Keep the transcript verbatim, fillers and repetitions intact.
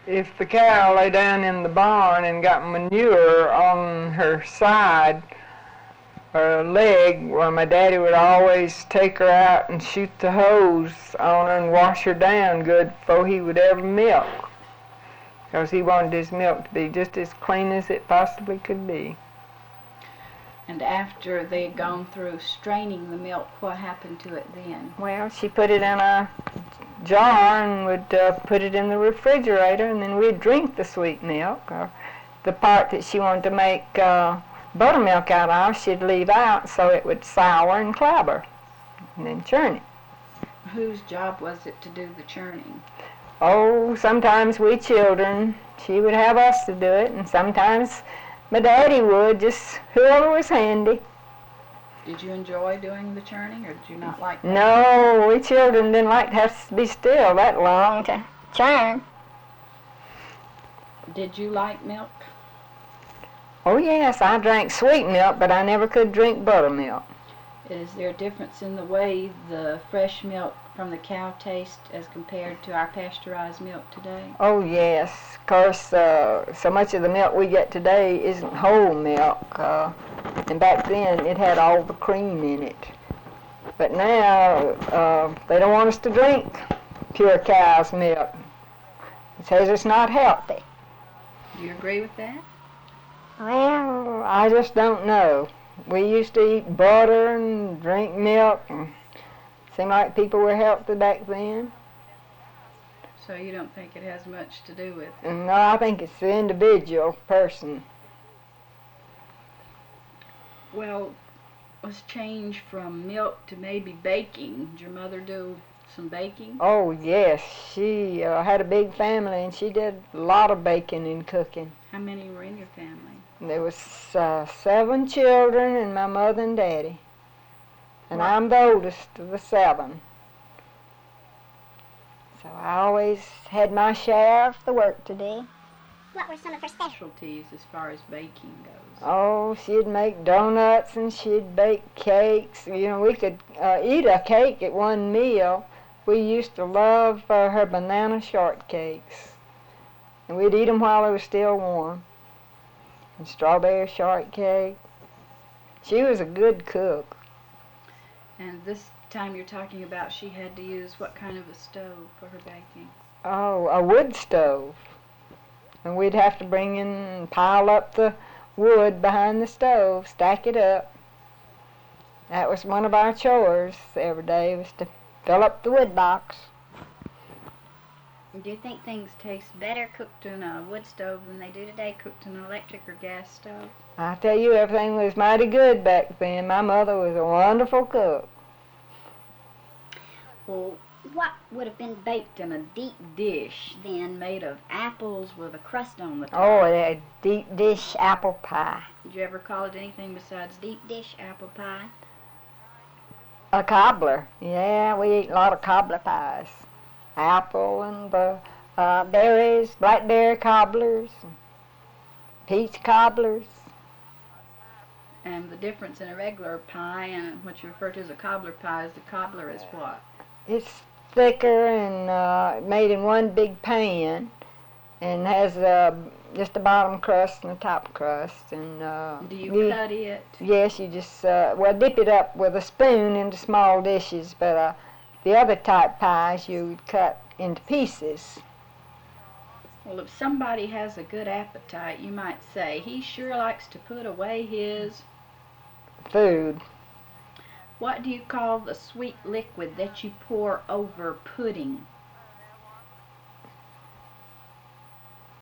If the cow lay down in the barn and got manure on her side or leg, well, my daddy would always take her out and shoot the hose on her and wash her down good before he would ever milk, because he wanted his milk to be just as clean as it possibly could be. And after they had gone through straining the milk, what happened to it then? Well, she put it in a jar and would uh, put it in the refrigerator, and then we'd drink the sweet milk. Or the part that she wanted to make uh, buttermilk out of, she'd leave out so it would sour and clabber, and then churn it. Whose job was it to do the churning? Oh, sometimes we children, she would have us to do it, and sometimes my daddy would, just whoever was handy. Did you enjoy doing the churning, or did you not like that? No, we children didn't like to have to be still that long to churn. Did you like milk? Oh yes, I drank sweet milk, but I never could drink buttermilk. Is there a difference in the way the fresh milk from the cow tastes as compared to our pasteurized milk today? Oh yes, of course, uh, so much of the milk we get today isn't whole milk, uh, and back then it had all the cream in it. But now uh, they don't want us to drink pure cow's milk. It says it's not healthy. Do you agree with that? Well, I just don't know. We used to eat butter and drink milk, and it seemed like people were healthy back then. So you don't think it has much to do with it? And no, I think it's the individual person. Well, let's change from milk to maybe baking. Did your mother do some baking? Oh yes, she uh, had a big family, and she did a lot of baking and cooking. How many were in your family? There was uh, seven children and my mother and daddy. And What? I'm the oldest of the seven. So I always had my share of the work to do. What were some of her special? Specialties as far as baking goes. Oh, she'd make donuts and she'd bake cakes. You know, we could uh, eat a cake at one meal. We used to love uh, her banana shortcakes. And we'd eat them while they were still warm. And strawberry shortcake. She was a good cook. And this time you're talking about she had to use what kind of a stove for her baking? Oh, a wood stove. And we'd have to bring in and pile up the wood behind the stove, stack it up. That was one of our chores every day, was to fill up the wood box. Do you think things taste better cooked in a wood stove than they do today, cooked in an electric or gas stove? I tell you, everything was mighty good back then. My mother was a wonderful cook. Well, what would have been baked in a deep dish then made of apples with a crust on the top? Oh, a deep dish apple pie. Did you ever call it anything besides deep dish apple pie? A cobbler. Yeah, we ate a lot of cobbler pies. Apple and the uh, berries, blackberry cobblers, and peach cobblers. And the difference in a regular pie and what you refer to as a cobbler pie is the cobbler is what? It's thicker and uh, made in one big pan, and has uh, just a bottom crust and a top crust. And uh, Do you cut it? Yes, you just uh, well dip it up with a spoon into small dishes, but uh, the other type pies you would cut into pieces. Well, if somebody has a good appetite, you might say, he sure likes to put away his... Food. What do you call the sweet liquid that you pour over pudding?